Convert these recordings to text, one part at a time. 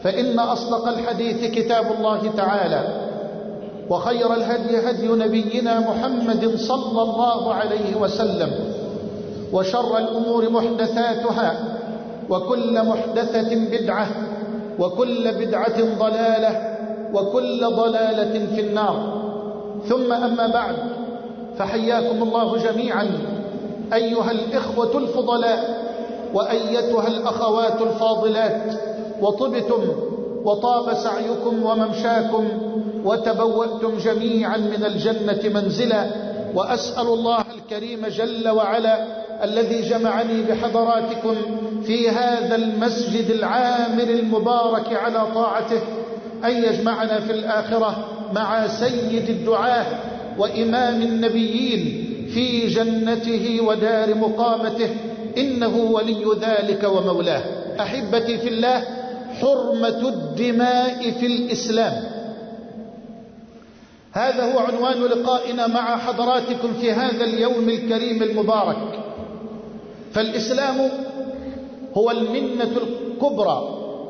فإن أصدق الحديث كتاب الله تعالى، وخير الهدي هدي نبينا محمد صلى الله عليه وسلم، وشر الأمور محدثاتها، وكل محدثة بدعة، وكل بدعة ضلالة، وكل ضلالة في النار. ثم أما بعد، فحياكم الله جميعا أيها الإخوة الفضلاء وأيتها الأخوات الفاضلات، وطبتم وطاب سعيكم وممشاكم، وتبوأتم جميعا من الجنة منزلا. وأسأل الله الكريم جل وعلا الذي جمعني بحضراتكم في هذا المسجد العامر المبارك على طاعته أن يجمعنا في الآخرة مع سيد الدعاة وإمام النبيين في جنته ودار مقامته، إنه ولي ذلك ومولاه. أحبتي في الله، حرمة الدماء في الإسلام، هذا هو عنوان لقائنا مع حضراتكم في هذا اليوم الكريم المبارك. فالإسلام هو المنة الكبرى،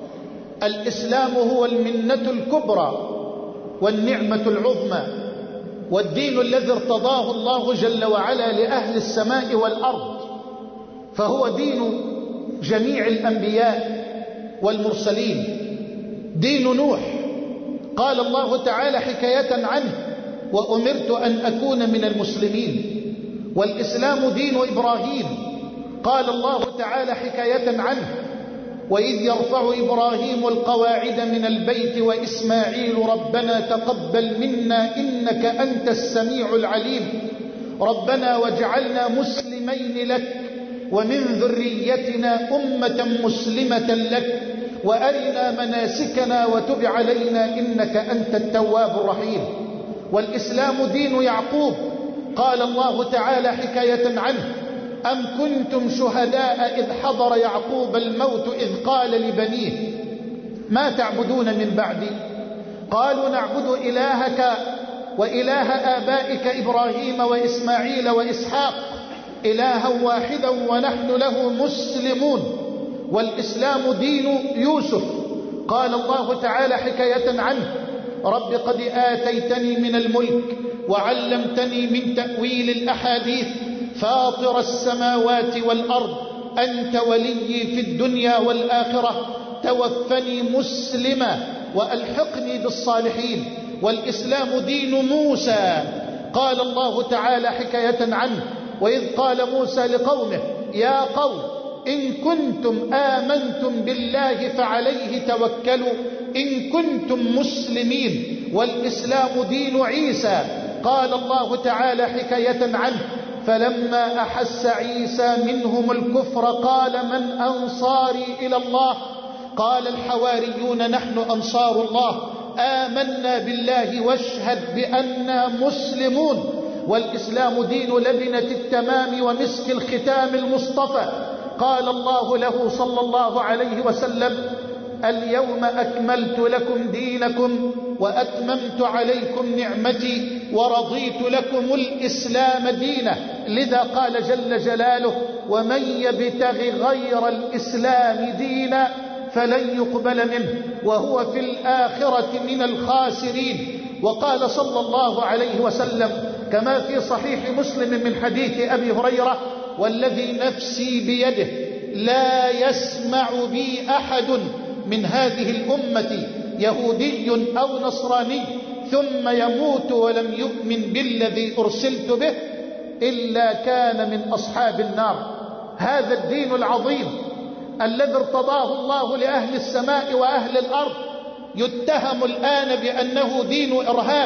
الإسلام هو المنة الكبرى والنعمة العظمى، والدين الذي ارتضاه الله جل وعلا لأهل السماء والأرض، فهو دين جميع الأنبياء والمرسلين، دين نوح. قال الله تعالى حكاية عنه: وأمرت أن أكون من المسلمين. والإسلام دين إبراهيم، قال الله تعالى حكاية عنه: وإذ يرفع إبراهيم القواعد من البيت وإسماعيل ربنا تقبل منا إنك أنت السميع العليم، ربنا واجعلنا مسلمين لك ومن ذريتنا أمة مسلمة لك وأرنا مناسكنا وتب علينا إنك أنت التواب الرحيم. والإسلام دين يعقوب، قال الله تعالى حكاية عنه: أم كنتم شهداء إذ حضر يعقوب الموت إذ قال لبنيه ما تعبدون من بعدي قالوا نعبد إلهك وإله آبائك إبراهيم وإسماعيل وإسحاق إلها واحدا ونحن له مسلمون. والإسلام دين يوسف، قال الله تعالى حكاية عنه: رب قد آتيتني من الملك وعلمتني من تأويل الأحاديث فاطر السماوات والأرض أنت ولي في الدنيا والآخرة توفني مسلما وألحقني بالصالحين. والإسلام دين موسى، قال الله تعالى حكاية عنه: وإذ قال موسى لقومه يا قوم إن كنتم آمنتم بالله فعليه توكلوا إن كنتم مسلمين. والإسلام دين عيسى، قال الله تعالى حكاية عنه: فلما أحس عيسى منهم الكفر قال من أنصاري إلى الله قال الحواريون نحن أنصار الله آمنا بالله واشهد بأننا مسلمون. والإسلام دين لبنة التمام ومسك الختام المصطفى، قال الله له صلى الله عليه وسلم: اليوم أكملت لكم دينكم وأتممت عليكم نعمتي ورضيت لكم الإسلام دينا. لذا قال جل جلاله: ومن يبتغ غير الإسلام دينا فلن يقبل منه وهو في الآخرة من الخاسرين. وقال صلى الله عليه وسلم كما في صحيح مسلم من حديث أبي هريرة: والذي نفسي بيده لا يسمع بي أحد من هذه الأمة يهودي أو نصراني ثم يموت ولم يؤمن بالذي أرسلت به إلا كان من أصحاب النار. هذا الدين العظيم الذي ارتضاه الله لأهل السماء وأهل الأرض يتهم الآن بأنه دين إرهاب،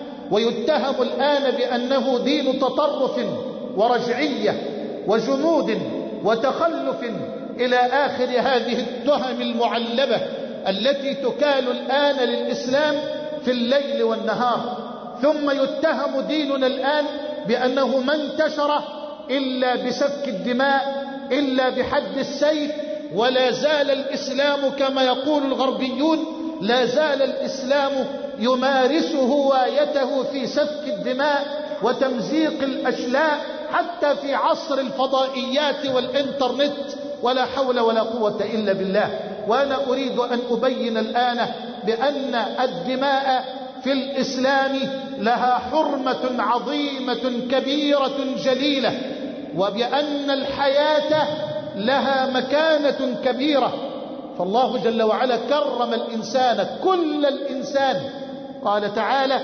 ويتهم الآن بأنه دين تطرف ورجعية وجمود وتخلف إلى آخر هذه التهم المعلبة التي تكال الآن للإسلام في الليل والنهار. ثم يتهم ديننا الآن بأنه ما انتشر إلا بسفك الدماء إلا بحد السيف. ولا زال الإسلام كما يقول الغربيون، لا زال الإسلام يمارس هوايته في سفك الدماء وتمزيق الأشلاء حتى في عصر الفضائيات والإنترنت. ولا حول ولا قوة إلا بالله. وأنا أريد أن أبين الآن بأن الدماء في الإسلام لها حرمة عظيمة كبيرة جليلة، وبأن الحياة لها مكانة كبيرة. فالله جل وعلا كرم الإنسان، كل الإنسان. قال تعالى: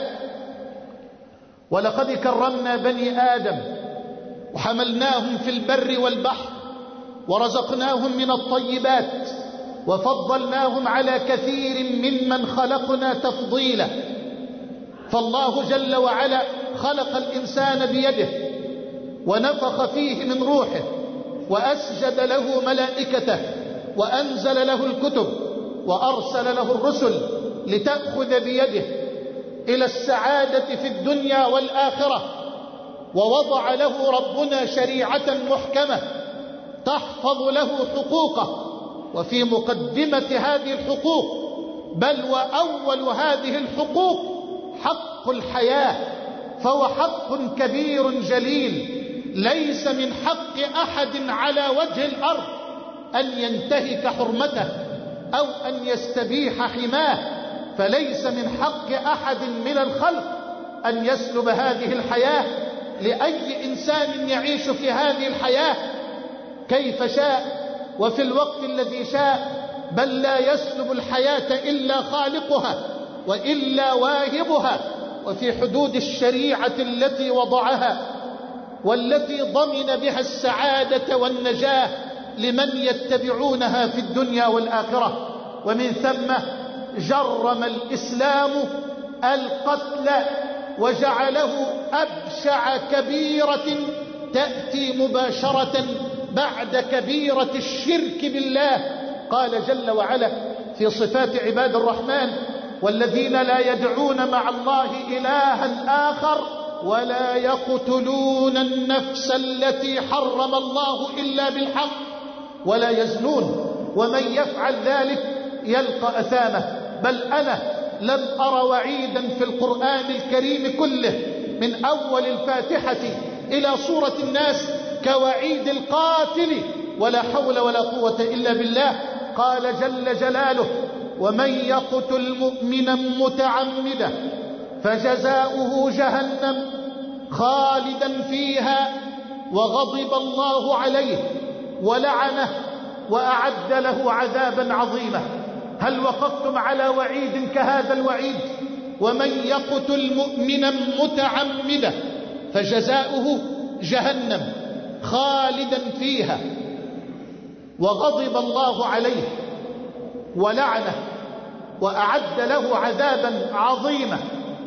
ولقد كرمنا بني آدم وحملناهم في البر والبحر ورزقناهم من الطيبات وفضلناهم على كثير ممن خلقنا تفضيلا. فالله جل وعلا خلق الإنسان بيده ونفخ فيه من روحه وأسجد له ملائكته وأنزل له الكتب وأرسل له الرسل لتأخذ بيده إلى السعادة في الدنيا والآخرة. ووضع له ربنا شريعة محكمة تحفظ له حقوقه، وفي مقدمة هذه الحقوق بل وأول هذه الحقوق حق الحياة، فهو حق كبير جليل. ليس من حق أحد على وجه الأرض أن ينتهك حرمته أو أن يستبيح حماه، فليس من حق أحد من الخلق أن يسلب هذه الحياة لأي إنسان يعيش في هذه الحياة كيف شاء وفي الوقت الذي شاء، بل لا يسلب الحياة إلا خالقها وإلا واهبها، وفي حدود الشريعة التي وضعها والتي ضمن بها السعادة والنجاة لمن يتبعونها في الدنيا والآخرة. ومن ثم جرم الإسلام القتل وجعله أبشع كبيرة تأتي مباشرة بعد كبيرة الشرك بالله. قال جل وعلا في صفات عباد الرحمن: والذين لا يدعون مع الله إلها آخر ولا يقتلون النفس التي حرم الله إلا بالحق ولا يزنون ومن يفعل ذلك يلقى أثامه. بل أنا لم أر وعيدا في القرآن الكريم كله من أول الفاتحة إلى سورة الناس كوعيد القاتل، ولا حول ولا قوة إلا بالله. قال جل جلاله: ومن يقتل مؤمنا متعمدا فجزاؤه جهنم خالدا فيها وغضب الله عليه ولعنه وأعد له عذابا عظيما. هل وقفتم على وعيد كهذا الوعيد؟ ومن يقتل مؤمنا متعمدا فجزاؤه جهنم خالدا فيها وغضب الله عليه ولعنه وأعد له عذابا عظيما.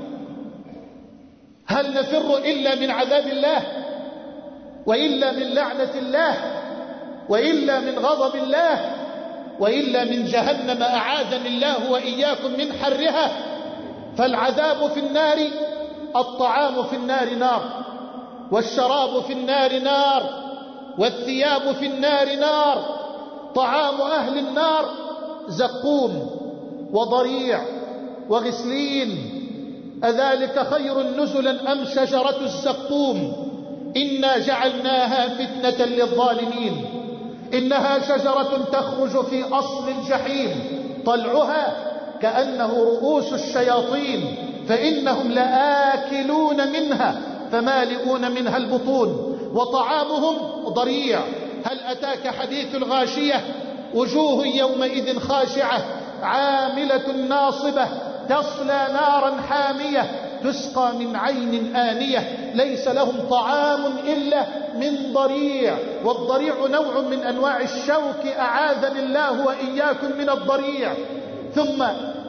هل نفر إلا من عذاب الله وإلا من لعنة الله وإلا من غضب الله وإلا من جهنم أعاذني الله وإياكم من حرها؟ فالعذاب في النار، الطعام في النار نار، والشراب في النار نار، والثياب في النار نار. طعام أهل النار زقوم وضريع وغسلين. أذلك خير نزلا أم شجرة الزقوم؟ إنا جعلناها فتنة للظالمين. إنها شجرة تخرج في أصل الجحيم طلعها كأنه رؤوس الشياطين، فإنهم لآكلون منها فمالئون منها البطون، وطعامهم ضريع. هل أتاك حديث الغاشية؟ وجوه يومئذ خاشعة عاملة ناصبة تصلى نارا حامية تسقى من عين آنية ليس لهم طعام إلا من ضريع. والضريع نوع من أنواع الشوك، أعاذني الله وإياكم من الضريع. ثم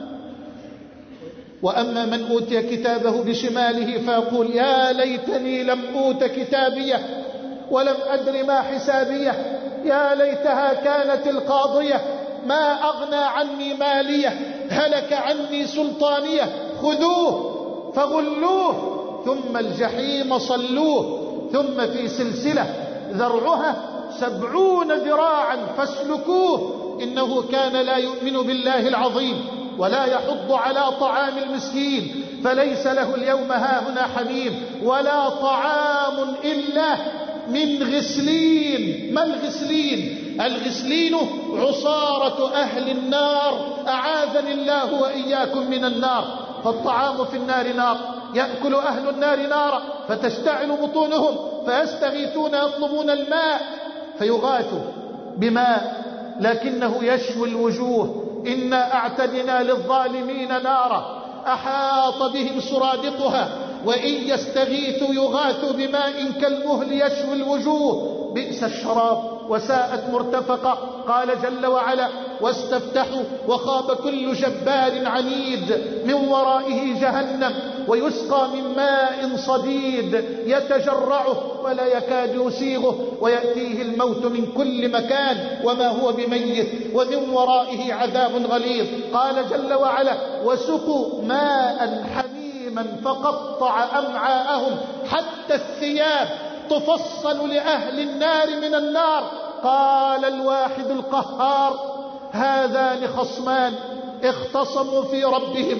وأما من أوتي كتابه بشماله فيقول: يا ليتني لم أوت كتابيه ولم أدر ما حسابيه، يا ليتها كانت القاضية ما أغنى عني ماليه، هلك عني سلطانيه، خذوه فغلوه ثم الجحيم صلوه ثم في سلسلة ذرعها 70 ذراعا فاسلكوه إنه كان لا يؤمن بالله العظيم ولا يحض على طعام المسكين فليس له اليوم هاهنا حميم ولا طعام إلا من غسلين. ما الغسلين؟ الغسلين عصارة أهل النار، أعاذني الله وإياكم من النار. فالطعام في النار نار، يأكل أهل النار نارا فتشتعل بطونهم فيستغيثون يطلبون الماء فيغاثوا بماء لكنه يشوي الوجوه. إنا أعتدنا للظالمين نارا أحاط بهم سرادقها وإن يستغيثوا يغاثوا بماء كالمهل يشوي الوجوه بئس الشراب وساءت مرتفقة. قال جل وعلا واستفتحوا وخاب كل جبار عنيد من ورائه جهنم ويسقى من ماء صديد يتجرعه ولا يكاد يسيغه ويأتيه الموت من كل مكان وما هو بميت ومن ورائه عذاب غليظ. قال جل وعلا وسقوا ماء حميما فقطع أمعاءهم حتى الثياب تفصل لأهل النار من النار. قال الواحد القهار هذان خصمان اختصموا في ربهم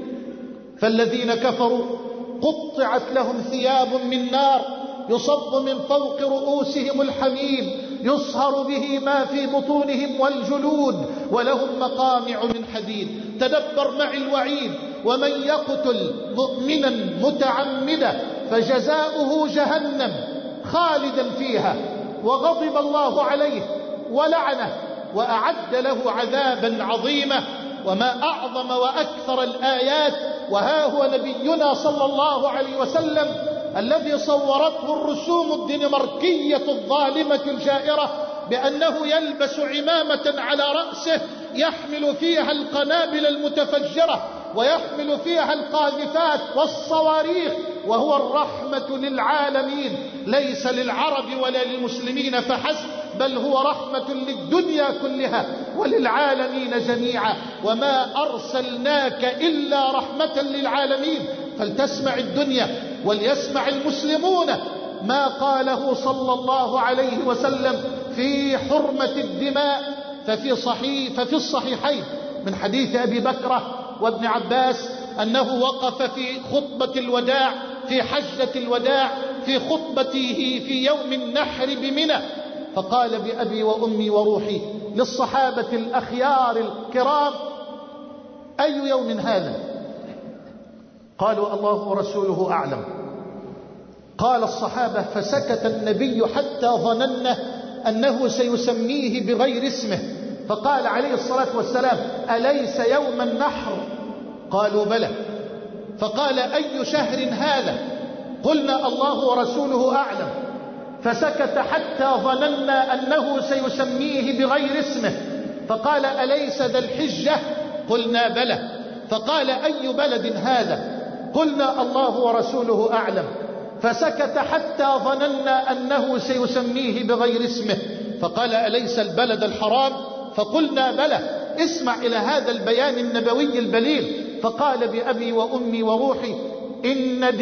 فالذين كفروا قطعت لهم ثياب من نار يصب من فوق رؤوسهم الحميم يصهر به ما في بطونهم والجلود ولهم مقامع من حديد. تدبر معي الوعيد ومن يقتل مؤمنا متعمدا فجزاؤه جهنم خالدا فيها وغضب الله عليه ولعنه وأعد له عذابا عظيما. وما أعظم وأكثر الآيات وها هو نبينا صلى الله عليه وسلم الذي صورته الرسوم الدنماركية الظالمة الجائرة بأنه يلبس عمامة على رأسه يحمل فيها القنابل المتفجرة ويحمل فيها القاذفات والصواريخ وهو الرحمة للعالمين ليس للعرب ولا للمسلمين فحسب بل هو رحمة للدنيا كلها وللعالمين جميعا. وما أرسلناك إلا رحمة للعالمين. فلتسمع الدنيا وليسمع المسلمون ما قاله صلى الله عليه وسلم في حرمة الدماء. ففي الصحيحين من حديث أبي بكرة وابن عباس أنه وقف في خطبة الوداع في حجة الوداع في خطبته في يوم النحر بمنى فقال بأبي وأمي وروحي للصحابة الأخيار الكرام أي يوم هذا؟ قالوا الله ورسوله أعلم. قال الصحابة فسكت النبي حتى ظننا أنه سيسميه بغير اسمه فقال عليه الصلاة والسلام أليس يوم النحر؟ قالوا بلى. فقال أي شهر هذا؟ قلنا الله ورسوله أعلم. فسكت حتى ظننا أنه سيسميه بغير اسمه فقال أليس ذا الحجة؟ قلنا بلى. فقال أي بلد هذا؟ قلنا الله ورسوله أعلم. فسكت حتى ظننا أنه سيسميه بغير اسمه فقال أليس البلد الحرام؟ فقلنا بلى. اسمع إلى هذا البيان النبوي البليغ. فقال بأبي وأمي وروحي إن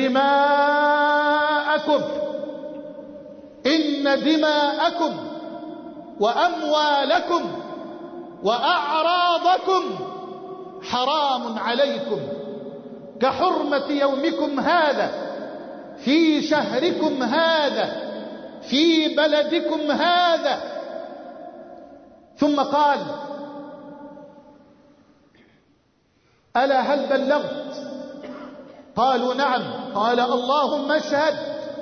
دماءكم وأموالكم وأعراضكم حرام عليكم كحرمة يومكم هذا في شهركم هذا في بلدكم هذا. ثم قال ألا هل بلغت؟ قالوا نعم. قال اللهم اشهد.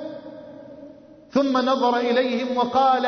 ثم نظر إليهم وقال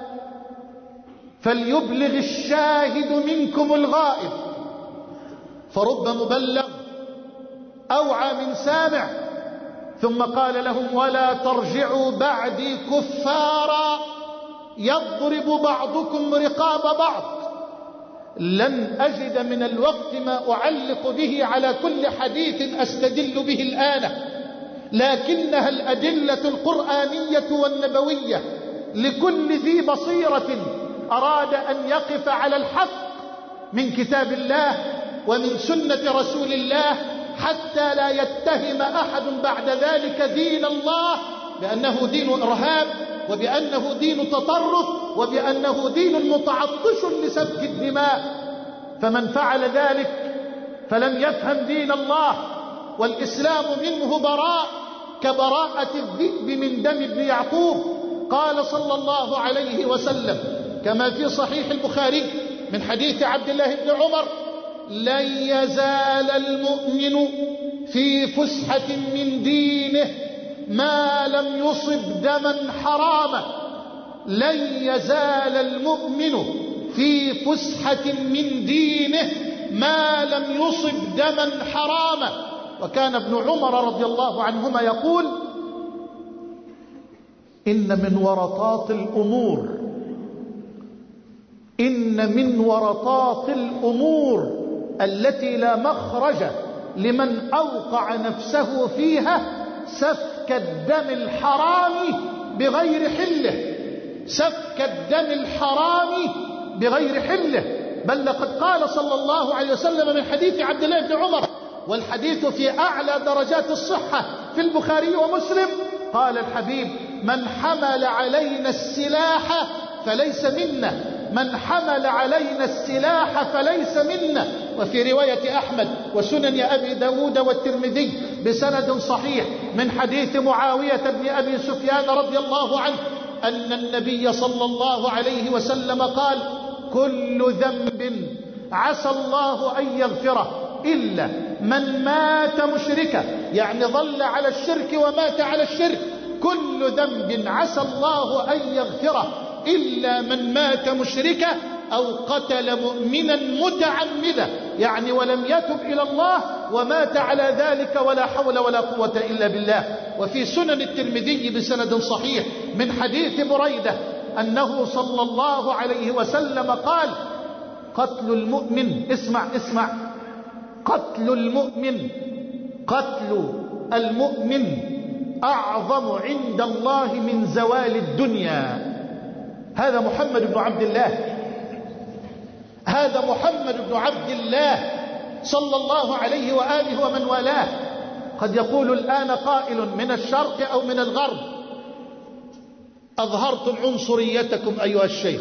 فليبلغ الشاهد منكم الغائب. فرب مبلغ أوعى من سامع. ثم قال لهم ولا ترجعوا بعدي كفارا يضرب بعضكم رقاب بعض. لن أجد من الوقت ما أعلق به على كل حديث أستدل به الآن لكنها الأدلة القرآنية والنبوية لكل ذي بصيرة أراد أن يقف على الحق من كتاب الله ومن سنة رسول الله حتى لا يتهم أحد بعد ذلك دين الله بأنه دين إرهاب وبأنه دين تطرف وبأنه دين متعطش لسفك الدماء. فمن فعل ذلك فلم يفهم دين الله والإسلام منه براء كبراءة الذئب من دم ابن يعقوب. قال صلى الله عليه وسلم كما في صحيح البخاري من حديث عبد الله بن عمر: لن يزال المؤمن في فسحة من دينه ما لم يصب دما حراما. لن يزال المؤمن في فسحة من دينه ما لم يصب دما حراما. وكان ابن عمر رضي الله عنهما يقول: إن من ورطات الأمور التي لا مخرج لمن أوقع نفسه فيها سفك الدم الحرام بغير حله. سفك الدم الحرام بغير حله. بل لقد قال صلى الله عليه وسلم من حديث عبد الله بن عمر، والحديث في أعلى درجات الصحة في البخاري ومسلم، قال الحبيب: من حمل علينا السلاح فليس منا، من حمل علينا السلاح فليس منا. وفي رواية أحمد وسنن أبي داود والترمذي بسند صحيح من حديث معاوية بن أبي سفيان رضي الله عنه أن النبي صلى الله عليه وسلم قال: كل ذنب عسى الله أن يغفره إلا من مات مشركا، يعني ظل على الشرك ومات على الشرك. كل ذنب عسى الله أن يغفره إلا من مات مشركا أو قتل مؤمنا متعمدا، يعني ولم يتب إلى الله ومات على ذلك ولا حول ولا قوة إلا بالله. وفي سنن الترمذي بسند صحيح من حديث بريدة أنه صلى الله عليه وسلم قال: قتل المؤمن، اسمع، قتل المؤمن أعظم عند الله من زوال الدنيا. هذا محمد بن عبد الله صلى الله عليه وآله ومن والاه. قد يقول الآن قائل من الشرق أو من الغرب: أظهرتم عنصريتكم أيها الشيخ،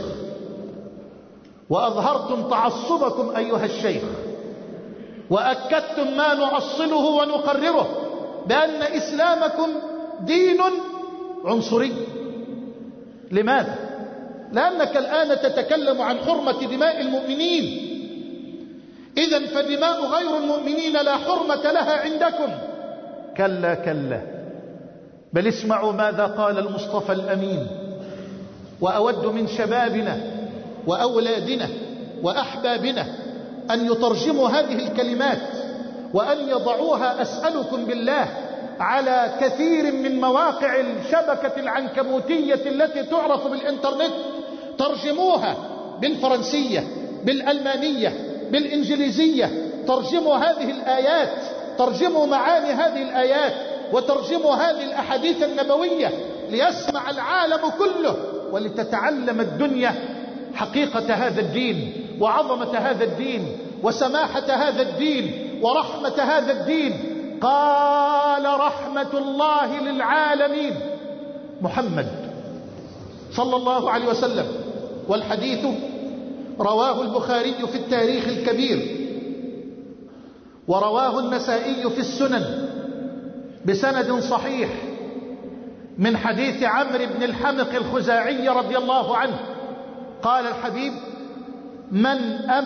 وأظهرتم تعصبكم أيها الشيخ، وأكدتم ما نؤصله ونقرره بأن إسلامكم دين عنصري. لماذا؟ لأنك الآن تتكلم عن حرمة دماء المؤمنين، إذن فدماء غير المؤمنين لا حرمة لها عندكم. كلا، بل اسمعوا ماذا قال المصطفى الأمين: وأود من شبابنا وأولادنا وأحبابنا أن يترجموا هذه الكلمات وأن يضعوها، أسألكم بالله، على كثير من مواقع الشبكة العنكبوتية التي تعرف بالإنترنت. ترجموها بالفرنسية، بالألمانية، بالإنجليزية. ترجموا هذه الآيات، ترجموا معاني هذه الآيات، وترجموا هذه الأحاديث النبوية ليسمع العالم كله، ولتتعلم الدنيا حقيقة هذا الدين، وعظمة هذا الدين، وسماحة هذا الدين، ورحمة هذا الدين. قال: رحمة الله للعالمين محمد صلى الله عليه وسلم. والحديث رواه البخاري في التاريخ الكبير، ورواه النسائي في السنن بسند صحيح من حديث عمرو بن الحمق الخزاعي رضي الله عنه. قال الحبيب: من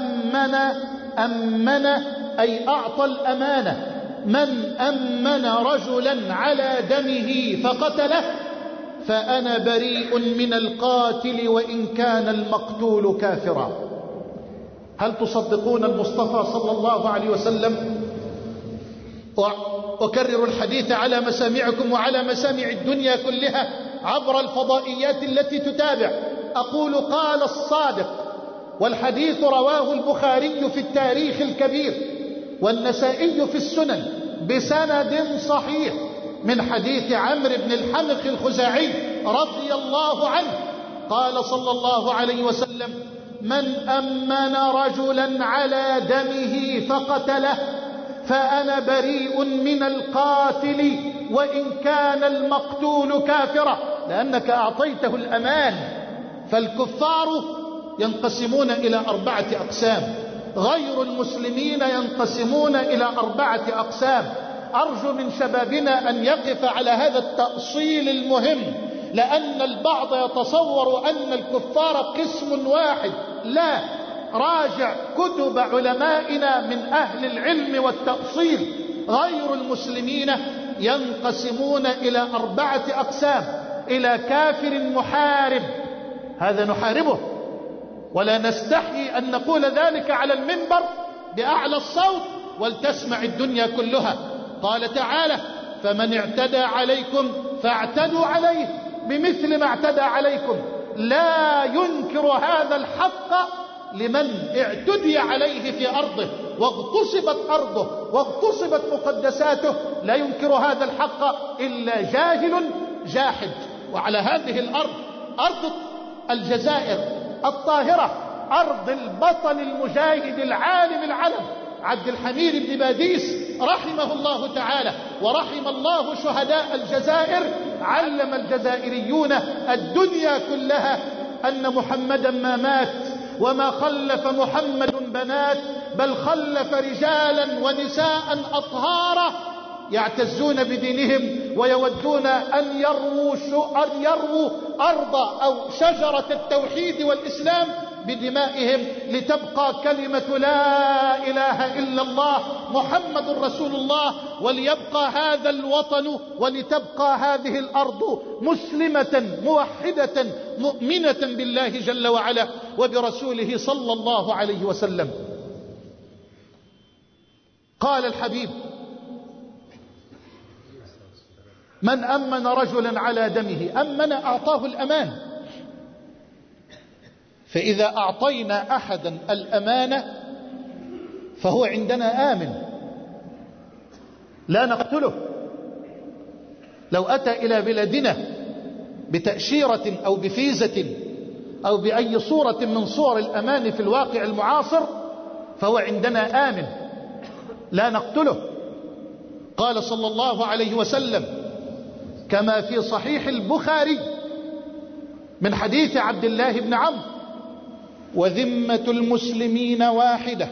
أمن أي أعطى الأمانة، من أمن رجلا على دمه فقتله فأنا بريء من القاتل وإن كان المقتول كافرا. هل تصدقون المصطفى صلى الله عليه وسلم؟ وأكرر الحديث على مسامعكم وعلى مسامع الدنيا كلها عبر الفضائيات التي تتابع. أقول: قال الصادق. والحديث رواه البخاري في التاريخ الكبير والنسائي في السنن بسند صحيح من حديث عمرو بن الحمق الخزاعي رضي الله عنه. قال صلى الله عليه وسلم: من أمن رجلا على دمه فقتله فأنا بريء من القاتل وإن كان المقتول كافرا. لأنك أعطيته الأمان. فالكفار ينقسمون إلى 4 أقسام، غير المسلمين ينقسمون إلى 4 أقسام. أرجو من شبابنا أن يقف على هذا التأصيل المهم لأن البعض يتصور أن الكفار قسم واحد. لا، راجع كتب علمائنا من أهل العلم والتأصيل. غير المسلمين ينقسمون إلى 4 أقسام: إلى كافر محارب، هذا نحاربه ولا نستحي أن نقول ذلك على المنبر بأعلى الصوت ولتسمع الدنيا كلها. قال تعالى: فمن اعتدى عليكم فاعتدوا عليه بمثل ما اعتدى عليكم. لا ينكر هذا الحق لمن اعتدي عليه في أرضه واغتصبت أرضه واغتصبت مقدساته، لا ينكر هذا الحق إلا جاهل جاحد. وعلى هذه الأرض، أرض الجزائر الطاهرة، أرض البطل المجاهد العالم العلم عبد الحميد بن باديس رحمه الله تعالى ورحم الله شهداء الجزائر، علم الجزائريون الدنيا كلها أن محمدا ما مات وما خلف محمد بنات، بل خلف رجالا ونساء أطهارا يعتزون بدينهم ويودون أن يرووا أرض أو شجرة التوحيد والإسلام بدمائهم لتبقى كلمة لا إله إلا الله محمد رسول الله، وليبقى هذا الوطن ولتبقى هذه الأرض مسلمة موحدة مؤمنة بالله جل وعلا وبرسوله صلى الله عليه وسلم. قال الحبيب: من أمن رجلا على دمه أمن أعطاه الأمان. فإذا أعطينا أحدا الأمانة فهو عندنا آمن، لا نقتله. لو أتى إلى بلادنا بتأشيرة أو بفيزة أو بأي صورة من صور الأمان في الواقع المعاصر فهو عندنا آمن، لا نقتله. قال صلى الله عليه وسلم كما في صحيح البخاري من حديث عبد الله بن عمرو: وذمة المسلمين واحدة،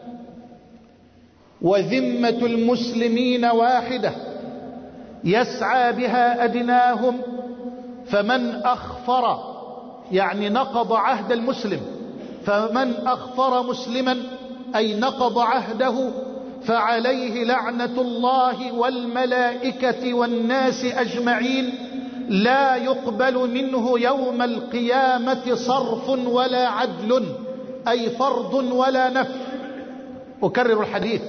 وذمة المسلمين واحدة يسعى بها أدناهم، فمن أخفر يعني نقض عهد المسلم، فمن أخفر مسلما أي نقض عهده فعليه لعنة الله والملائكة والناس أجمعين، لا يقبل منه يوم القيامة صرف ولا عدل، أي فرض ولا نفل. أكرر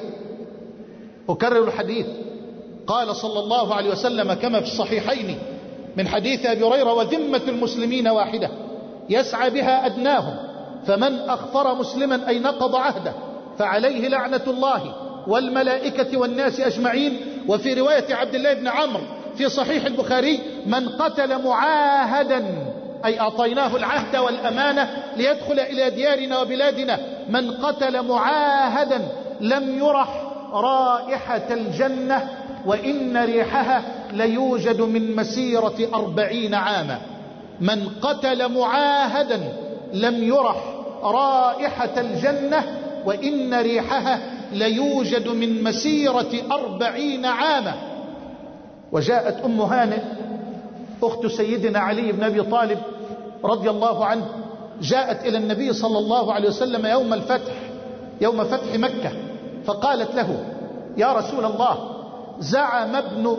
الحديث. قال صلى الله عليه وسلم كما في الصحيحين من حديث أبي هريرة: وذمة المسلمين واحدة يسعى بها أدناهم، فمن أخفر مسلما أي نقض عهده فعليه لعنة الله والملائكة والناس أجمعين. وفي رواية عبد الله بن عمرو في صحيح البخاري: من قتل معاهدا أي أعطيناه العهد والأمانة ليدخل إلى ديارنا وبلادنا، من قتل معاهدا لم يرح رائحة الجنة وإن ريحها ليوجد من مسيرة 40 عاما. من قتل معاهدا لم يرح رائحة الجنة وإن ريحها ليوجد من مسيرة 40 عاما. وجاءت أم هانئ أخت سيدنا علي بن أبي طالب رضي الله عنه، جاءت إلى النبي صلى الله عليه وسلم يوم فتح مكة، فقالت له: يا رسول الله، زعم ابن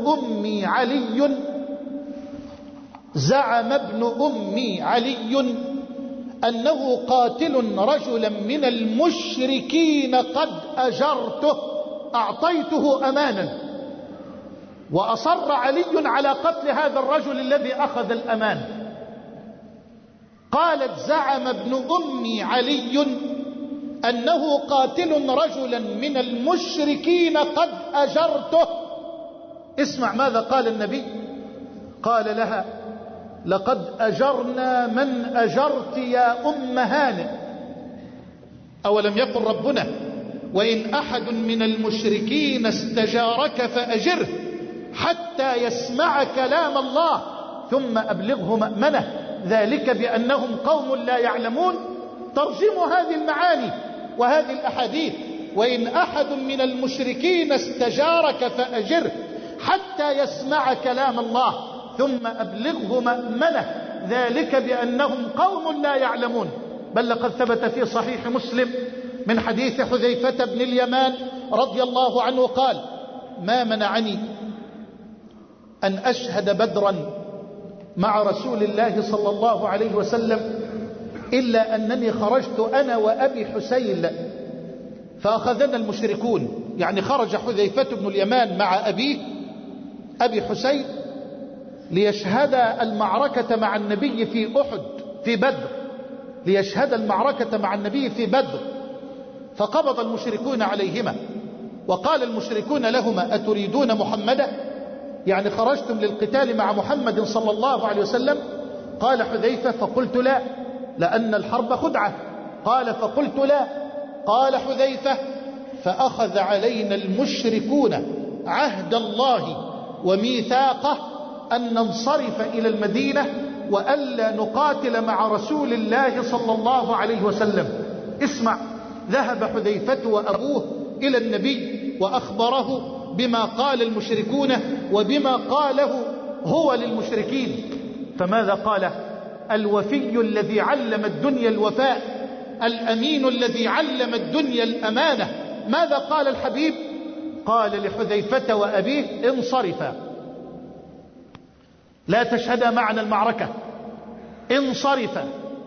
أمي علي أنه قاتل رجلا من المشركين قد أجرته، أعطيته أمانا، وأصر علي على قتل هذا الرجل الذي أخذ الأمان. قالت: زعم ابن أمي علي أنه قاتل رجلا من المشركين قد أجرته. اسمع ماذا قال النبي، قال لها: لقد أجرنا من أجرت يا أم هانئ. أولم يقل ربنا: وإن أحد من المشركين استجارك فأجره حتى يسمع كلام الله ثم أبلغه مأمنه، ذلك بأنهم قوم لا يعلمون. ترجموا هذه المعاني وهذه الأحاديث: وإن أحد من المشركين استجارك فأجره حتى يسمع كلام الله ثم أبلغه مأمنه ذلك بأنهم قوم لا يعلمون. بل لقد ثبت في صحيح مسلم من حديث حذيفة بن اليمان رضي الله عنه قال: ما منعني أن أشهد بدرا مع رسول الله صلى الله عليه وسلم إلا أنني خرجت أنا وأبي حسين فأخذنا المشركون. يعني خرج حذيفة بن اليمان مع أبيه أبي حسين ليشهد المعركة مع النبي في أحد في بدر، ليشهد المعركة مع النبي في بدر. فقبض المشركون عليهما وقال المشركون لهما: أتريدون محمدا؟ يعني خرجتم للقتال مع محمد صلى الله عليه وسلم؟ قال حذيفة: فقلت لا، لأن الحرب خدعة. قال: فقلت لا. قال حذيفة: فأخذ علينا المشركون عهد الله وميثاقه أن ننصرف إلى المدينة وألا نقاتل مع رسول الله صلى الله عليه وسلم. اسمع، ذهب حذيفة وأبوه إلى النبي وأخبره بما قال المشركون وبما قاله هو للمشركين. فماذا قال؟ الوفي الذي علم الدنيا الوفاء، الأمين الذي علم الدنيا الأمانة. ماذا قال الحبيب؟ قال لحذيفة وأبيه: انصرفا، لا تشهدا معنا المعركة، انصرفا.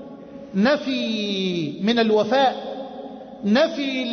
نفي من الوفاء، نفي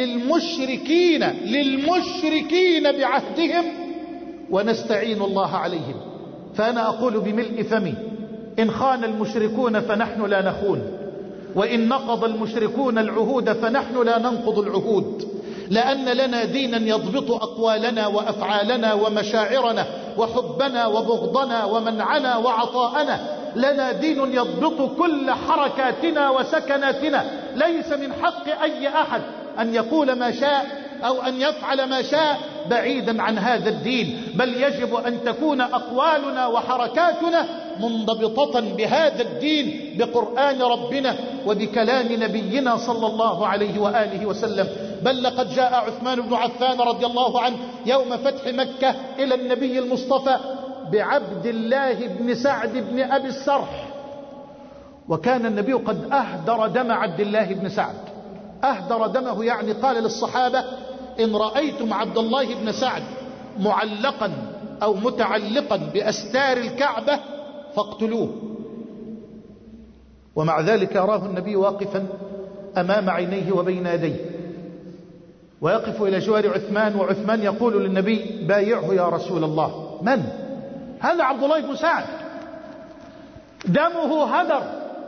للمشركين بعهدهم، ونستعين الله عليهم. فأنا أقول بملء فمي: إن خان المشركون فنحن لا نخون، وإن نقض المشركون العهود فنحن لا ننقض العهود، لأن لنا دينا يضبط أقوالنا وأفعالنا ومشاعرنا وحبنا وبغضنا ومنعنا وعطاءنا. لنا دين يضبط كل حركاتنا وسكناتنا. ليس من حق أي أحد أن يقول ما شاء أو أن يفعل ما شاء بعيدا عن هذا الدين، بل يجب أن تكون أقوالنا وحركاتنا منضبطة بهذا الدين، بقرآن ربنا وبكلام نبينا صلى الله عليه وآله وسلم. بل لقد جاء عثمان بن عفان رضي الله عنه يوم فتح مكة إلى النبي المصطفى بعبد الله بن سعد بن أبي السرح، وكان النبي قد أهدر دم عبد الله بن سعد. أهدر دمه يعني قال للصحابة: إن رأيتم عبد الله بن سعد معلقا أو متعلقا بأستار الكعبة فاقتلوه. ومع ذلك يراه النبي واقفا أمام عينيه وبين يديه، ويقف إلى جوار عثمان، وعثمان يقول للنبي: بايعه يا رسول الله. من؟ هذا عبد الله بن سعد، دمه هدر،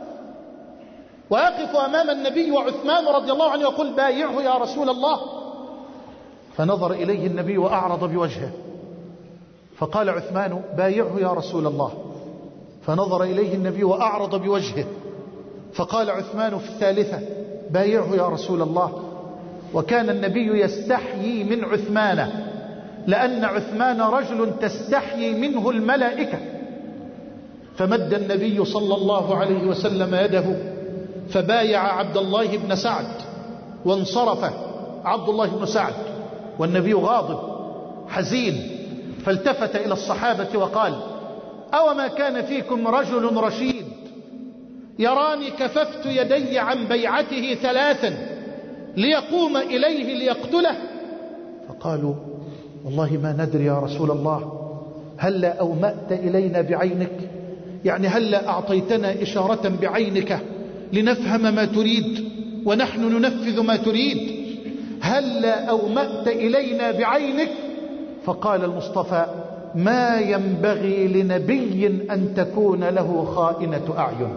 ويقف أمام النبي وعثمان رضي الله عنه يقول: بايعه يا رسول الله. فنظر إليه النبي وأعرض بوجهه، فقال عثمان: بايعه يا رسول الله. فنظر إليه النبي وأعرض بوجهه، فقال عثمان في الثالثة: بايعه يا رسول الله. وكان النبي يستحيي من عثمان، لأن عثمان رجل تستحيي منه الملائكة. فمد النبي صلى الله عليه وسلم يده فبايع عبد الله بن سعد، وانصرف عبد الله بن سعد والنبي غاضب حزين. فالتفت إلى الصحابة وقال: أوما كان فيكم رجل رشيد يراني كففت يدي عن بيعته ثلاثا ليقوم إليه ليقتله؟ فقالوا: والله ما ندري يا رسول الله، هلا أومأت إلينا بعينك؟ يعني هلا أعطيتنا إشارة بعينك لنفهم ما تريد ونحن ننفذ ما تريد؟ هلا أومأت إلينا بعينك؟ فقال المصطفى: ما ينبغي لنبي أن تكون له خائنة أعين.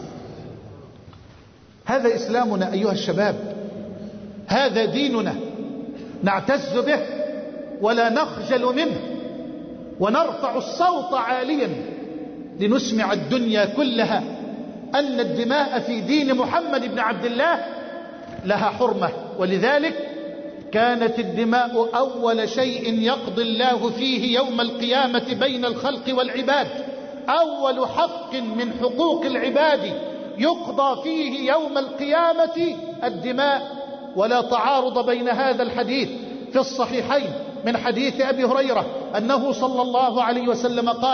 هذا إسلامنا أيها الشباب، هذا ديننا، نعتز به ولا نخجل منه، ونرفع الصوت عاليا لنسمع الدنيا كلها أن الدماء في دين محمد بن عبد الله لها حرمة. ولذلك كانت الدماء أول شيء يقضي الله فيه يوم القيامة بين الخلق والعباد. أول حق من حقوق العباد يقضى فيه يوم القيامة الدماء. ولا تعارض بين هذا الحديث في الصحيحين من حديث أبي هريرة أنه صلى الله عليه وسلم قال: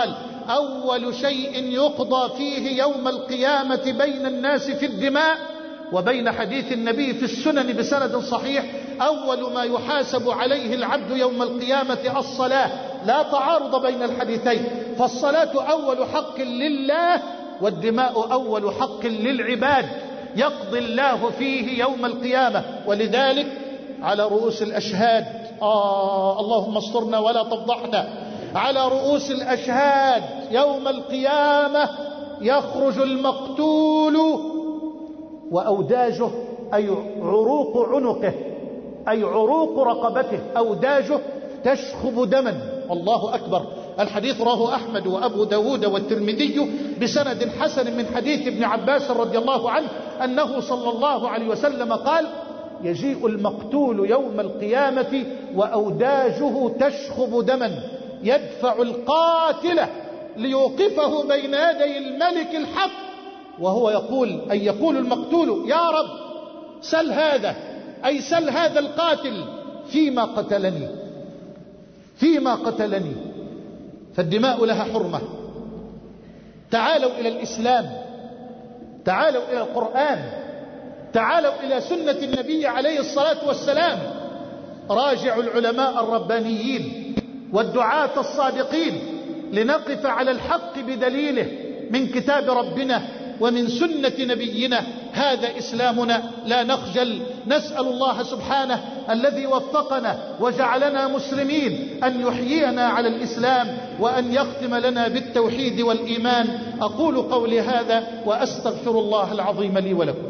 أول شيء يقضى فيه يوم القيامة بين الناس في الدماء، وبين حديث النبي في السنن بسند صحيح أول ما يحاسب عليه العبد يوم القيامة الصلاة. لا تعارض بين الحديثين، فالصلاة أول حق لله، والدماء أول حق للعباد يقضي الله فيه يوم القيامة. ولذلك على رؤوس الأشهاد، اللهم استرنا ولا تفضحنا، على رؤوس الأشهاد يوم القيامة يخرج المقتول وأوداجه، أي عروق عنقه، أي عروق رقبته، أوداجه تشخب دما. الله أكبر. الحديث رواه أحمد وأبو داود والترمذي بسند حسن من حديث ابن عباس رضي الله عنه أنه صلى الله عليه وسلم قال: يجيء المقتول يوم القيامة وأوداجه تشخب دما، يدفع القاتل ليوقفه بين يدي الملك الحق، وهو يقول، أي يقول المقتول: يا رب سل هذا، أي سل هذا القاتل فيما قتلني، فيما قتلني. فالدماء لها حرمة. تعالوا إلى الإسلام، تعالوا إلى القرآن، تعالوا إلى سنة النبي عليه الصلاة والسلام. راجعوا العلماء الربانيين والدعاة الصادقين لنقف على الحق بدليله من كتاب ربنا ومن سنة نبينا. هذا إسلامنا، لا نخجل. نسأل الله سبحانه الذي وفقنا وجعلنا مسلمين أن يحيينا على الإسلام وأن يختم لنا بالتوحيد والإيمان. أقول قولي هذا وأستغفر الله العظيم لي ولكم.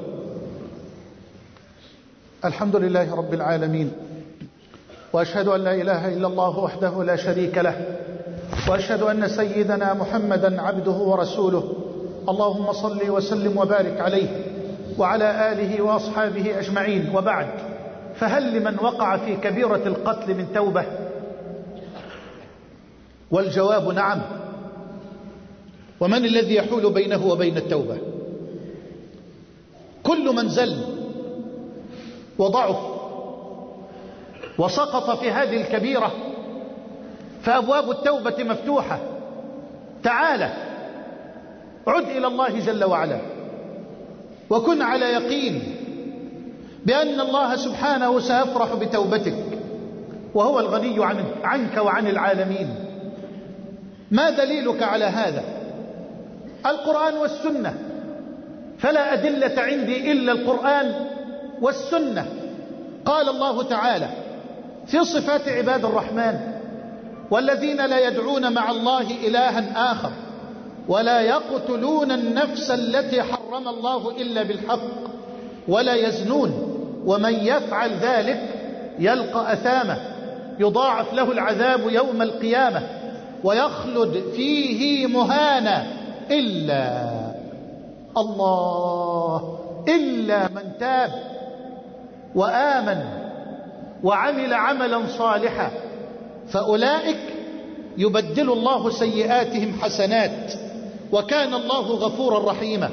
الحمد لله رب العالمين، وأشهد أن لا إله إلا الله وحده لا شريك له، وأشهد أن سيدنا محمدا عبده ورسوله. اللهم صل وسلم وبارك عليه وعلى آله وأصحابه أجمعين. وبعد، فهل لمن وقع في كبيرة القتل من توبة؟ والجواب نعم. ومن الذي يحول بينه وبين التوبة؟ كل من زل وضعف وسقط في هذه الكبيرة فأبواب التوبة مفتوحة. تعال عد إلى الله جل وعلا، وكن على يقين بأن الله سبحانه سيفرح بتوبتك، وهو الغني عنك وعن العالمين. ما دليلك على هذا؟ القرآن والسنة، فلا أدلة عندي إلا القرآن والسنة. قال الله تعالى في صفات عباد الرحمن: والذين لا يدعون مع الله إلها آخر ولا يقتلون النفس التي حرم الله إلا بالحق ولا يزنون ومن يفعل ذلك يلقى أثامه يضاعف له العذاب يوم القيامة ويخلد فيه مهانا إلا من تاب وآمن وعمل عملا صالحا فأولئك يبدل الله سيئاتهم حسنات وكان الله غفورا رحيما.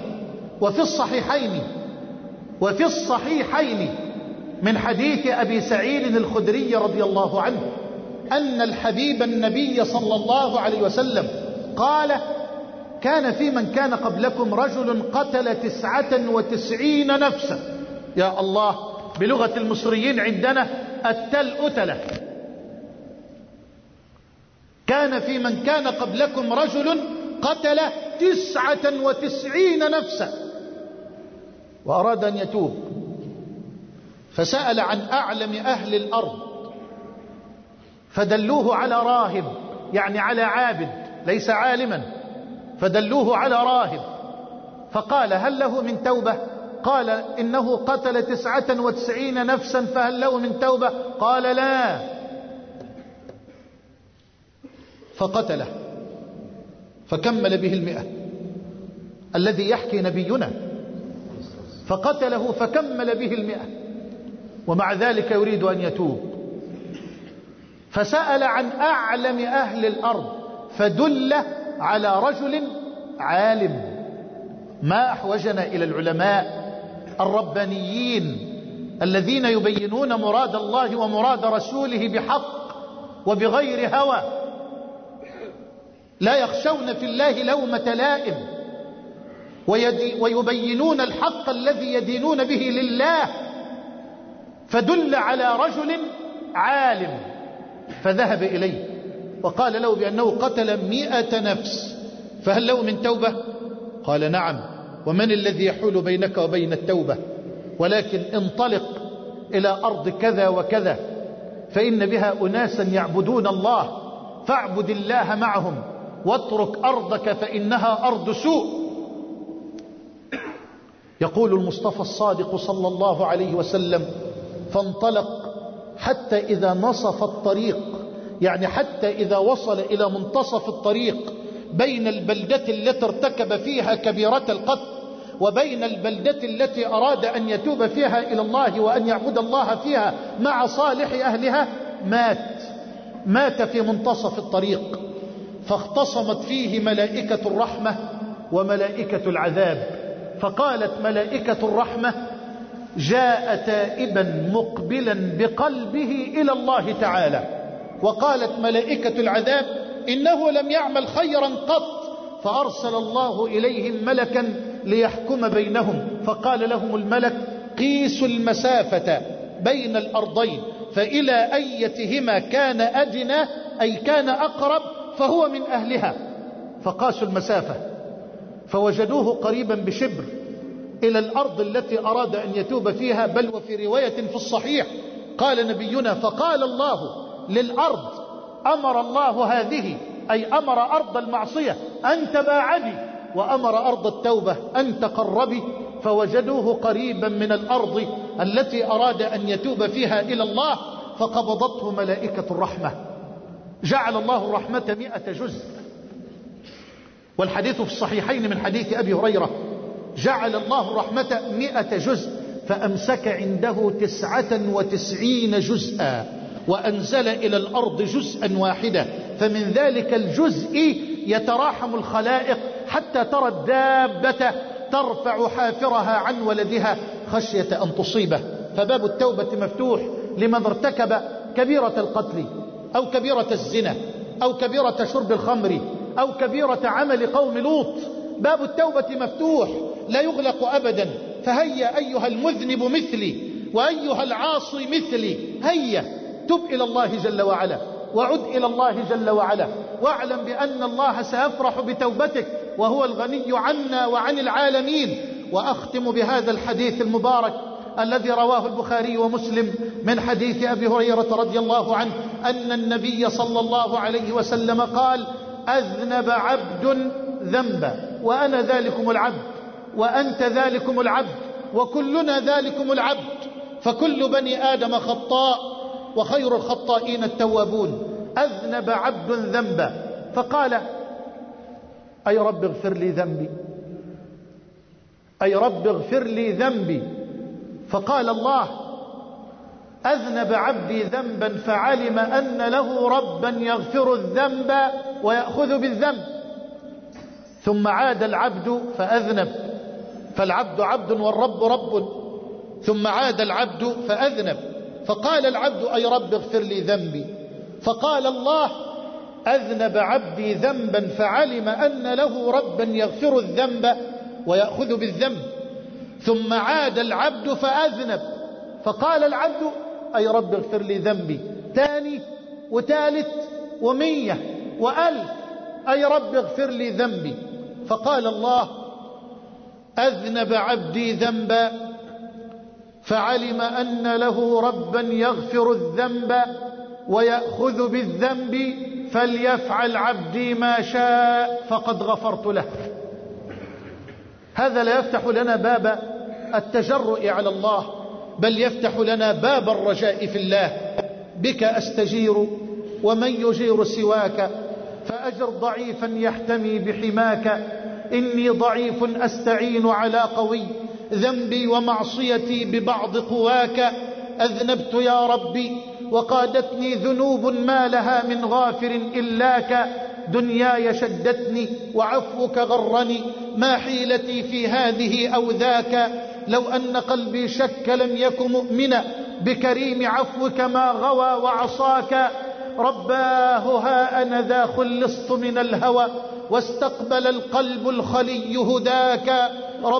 وفي الصحيحين من حديث أبي سعيد الخدري رضي الله عنه أن الحبيب النبي صلى الله عليه وسلم قال: كان في من كان قبلكم رجل قتل 99 نفسا. يا الله، بلغة المصريين عندنا التلأتلة. كان في من كان قبلكم رجل قتل 99 نفسا وأراد أن يتوب، فسأل عن أعلم أهل الأرض فدلوه على راهب، يعني على عابد ليس عالما، فدلوه على راهب، فقال: هل له من توبة؟ قال: إنه قتل 99 نفسا فهل له من توبة؟ قال: لا. فقتله فكمل به 100 الذي يحكي نبينا، فقتله فكمل به 100 ومع ذلك يريد أن يتوب، فسأل عن أعلم أهل الأرض فدل على رجل عالم. ما أحوجنا إلى العلماء الربانيين الذين يبينون مراد الله ومراد رسوله بحق وبغير هوى. لا يخشون في الله لومة لائم، ويبينون الحق الذي يدينون به لله. فدل على رجل عالم فذهب إليه وقال له بأنه قتل 100 نفس، فهل له من توبة؟ قال نعم. ومن الذي يحول بينك وبين التوبة؟ ولكن انطلق إلى أرض كذا وكذا فإن بها أناسا يعبدون الله، فاعبد الله معهم واترك أرضك فإنها أرض سوء. يقول المصطفى الصادق صلى الله عليه وسلم: فانطلق حتى إذا نصف الطريق، يعني حتى إذا وصل إلى منتصف الطريق بين البلدة التي ارتكب فيها كبيرة القتل وبين البلدة التي أراد أن يتوب فيها إلى الله وأن يعبد الله فيها مع صالح أهلها، مات في منتصف الطريق. فاختصمت فيه ملائكة الرحمة وملائكة العذاب، فقالت ملائكة الرحمة: جاء تائبا مقبلا بقلبه إلى الله تعالى. وقالت ملائكة العذاب: إنه لم يعمل خيرا قط، فأرسل الله إليهم ملكا ليحكم بينهم، فقال لهم الملك: قيسوا المسافة بين الأرضين، فإلى أيتهما كان أدنى أي كان أقرب فهو من أهلها. فقاسوا المسافة فوجدوه قريبا بشبر إلى الأرض التي أراد أن يتوب فيها. بل وفي رواية في الصحيح قال نبينا: فقال الله للأرض، أمر الله هذه أي أمر أرض المعصية أن تباعدي، وأمر أرض التوبة أن تقربي، فوجدوه قريبا من الأرض التي أراد أن يتوب فيها إلى الله، فقبضته ملائكة الرحمة. جعل الله الرحمة 100 جزء، والحديث في الصحيحين من حديث أبي هريرة: جعل الله الرحمة 100 جزء، فأمسك عنده 99 جزءا، وأنزل إلى الأرض جزءا واحدا، فمن ذلك الجزء يتراحم الخلائق حتى ترى الدابة ترفع حافرها عن ولدها خشية أن تصيبه. فباب التوبة مفتوح لمن ارتكب كبيرة القتل أو كبيرة الزنا أو كبيرة شرب الخمر أو كبيرة عمل قوم لوط. باب التوبة مفتوح لا يغلق أبدا. فهيا أيها المذنب مثلي وأيها العاصي مثلي، هيا تب إلى الله جل وعلا وعد إلى الله جل وعلا، واعلم بأن الله سيفرح بتوبتك وهو الغني عنا وعن العالمين. وأختم بهذا الحديث المبارك الذي رواه البخاري ومسلم من حديث أبي هريرة رضي الله عنه أن النبي صلى الله عليه وسلم قال: أذنب عبد ذنبا وأنا ذلكم العبد وأنت ذلكم العبد وكلنا ذلكم العبد، فكل بني آدم خطاء وخير الخطائين التوابون. أذنب عبد ذنبا، فقال: أي رب اغفر لي ذنبي، أي رب اغفر لي ذنبي. فقال الله: أذنب عبدي ذنبا فعلم أن له ربا يغفر الذنب ويأخذ بالذنب. ثم عاد العبد فأذنب، فالعبد عبد والرب رب. ثم عاد العبد فأذنب، فقال العبد: أي رب اغفر لي ذنبي. فقال الله: أذنب عبدي ذنبا فعلم أن له ربا يغفر الذنب ويأخذ بالذنب. ثم عاد العبد فأذنب، فقال العبد: أي رب اغفر لي ذنبي. ثاني وثالث 100 و1000: أي رب اغفر لي ذنبي. فقال الله: أذنب عبدي ذنبا فعلم أن له ربا يغفر الذنب ويأخذ بالذنب، فليفعل عبدي ما شاء فقد غفرت له. هذا لا يفتح لنا باب التجرؤ على الله، بل يفتح لنا باب الرجاء في الله. بك أستجير ومن يجير سواك، فأجر ضعيفا يحتمي بحماك. إني ضعيف أستعين على قوي، ذنبي ومعصيتي ببعض قواك. أذنبت يا ربي وقادتني ذنوب ما لها من غافر إلاك. دنياي شدتني وعفوك غرني، ما حيلتي في هذه أو ذاك. لو أن قلبي شك لم يك مؤمنا، بكريم عفوك ما غوى وعصاك. رباه ها أنا ذا خلصت من الهوى واستقبل القلب الخلي هداك.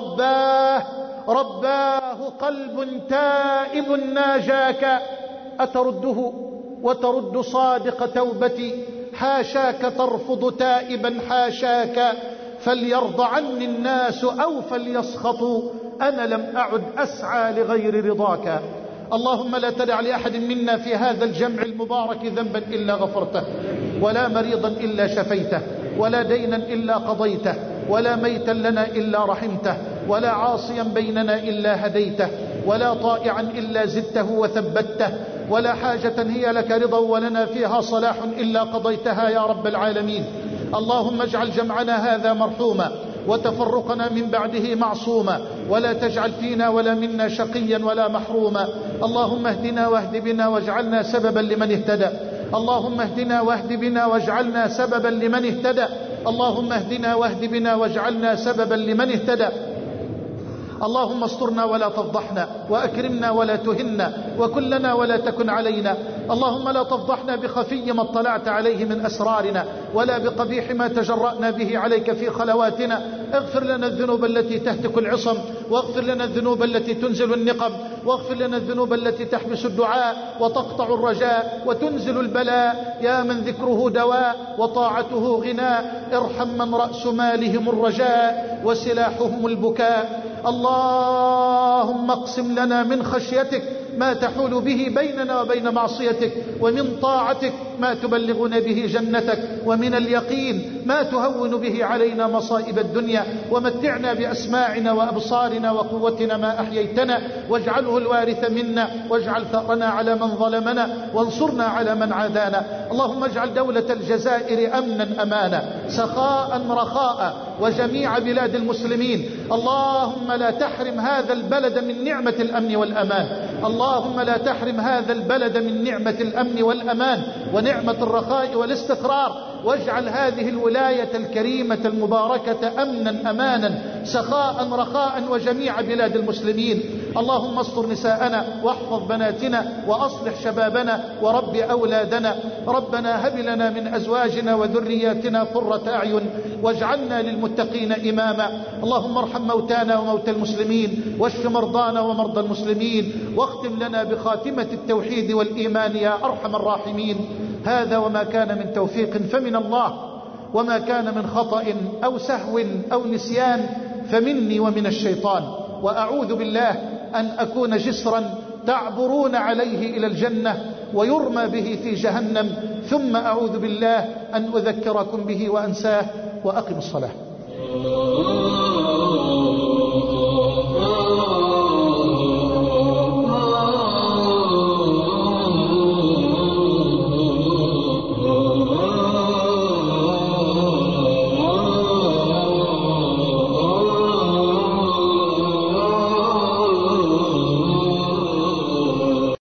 رباه قلب تائب ناجاك، أترده وترد صادق توبتي؟ حاشاك ترفض تائبا حاشاك. فليرضى عني الناس أو فليسخطوا، أنا لم أعد أسعى لغير رضاك. اللهم لا تدع لأحد منا في هذا الجمع المبارك ذنبا إلا غفرته، ولا مريضا إلا شفيته، ولا دينا إلا قضيته، ولا ميتا لنا إلا رحمته، ولا عاصيا بيننا إلا هديته، ولا طائعا إلا زدته وثبته، ولا حاجة هي لك رضا ولنا فيها صلاح إلا قضيتها يا رب العالمين. اللهم اجعل جمعنا هذا مرحوما وتفرقنا من بعده معصوما، ولا تجعل فينا ولا منا شقيا ولا محروما. اللهم اهدنا واهد بنا واجعلنا سببا لمن اهتدى. اللهم اهدنا واهد بنا واجعلنا سببا لمن اهتدى. اللهم اهدنا واهد بنا واجعلنا سببا لمن اهتدى. اللهم استرنا ولا تفضحنا، وأكرمنا ولا تهنا، وكلنا ولا تكن علينا. اللهم لا تفضحنا بخفي ما اطلعت عليه من أسرارنا، ولا بقبيح ما تجرأنا به عليك في خلواتنا. اغفر لنا الذنوب التي تهتك العصم، واغفر لنا الذنوب التي تنزل النقم، واغفر لنا الذنوب التي تحبس الدعاء وتقطع الرجاء وتنزل البلاء. يا من ذكره دواء وطاعته غناء، ارحم من رأس مالهم الرجاء وسلاحهم البكاء. اللهم اقسم لنا من خشيتك ما تحول به بيننا وبين معصيتك، ومن طاعتك ما تبلغنا به جنتك، ومن اليقين ما تهون به علينا مصائب الدنيا. ومتعنا بأسماعنا وأبصارنا وقوتنا ما أحييتنا، واجعله الوارث منا، واجعل ثأرنا على من ظلمنا، وانصرنا على من عادانا. اللهم اجعل دولة الجزائر أمنا أمانا، سخاء رخاء، وجميع بلاد المسلمين. اللهم لا تحرم هذا البلد من نعمة الأمن والأمان. اللهم لا تحرم هذا البلد من نعمة الأمن والأمان ونعمة الرخاء والاستقرار. واجعل هذه الولاية الكريمة المباركة أمنا أمانا، سخاء رخاء، وجميع بلاد المسلمين. اللهم استر نساءنا، واحفظ بناتنا، وأصلح شبابنا، ورب أولادنا. ربنا هب لنا من أزواجنا وذرياتنا قرة أعين، واجعلنا للمتقين إماما. اللهم ارحم موتانا وموتى المسلمين، واشف مرضانا ومرضى المسلمين، واختم لنا بخاتمة التوحيد والإيمان يا أرحم الراحمين. هذا وما كان من توفيق فمن الله، وما كان من خطأ أو سهو أو نسيان فمني ومن الشيطان. وأعوذ بالله أن أكون جسرا تعبرون عليه إلى الجنة ويرمى به في جهنم، ثم أعوذ بالله أن أذكركم به وأنساه. وأقم الصلاة.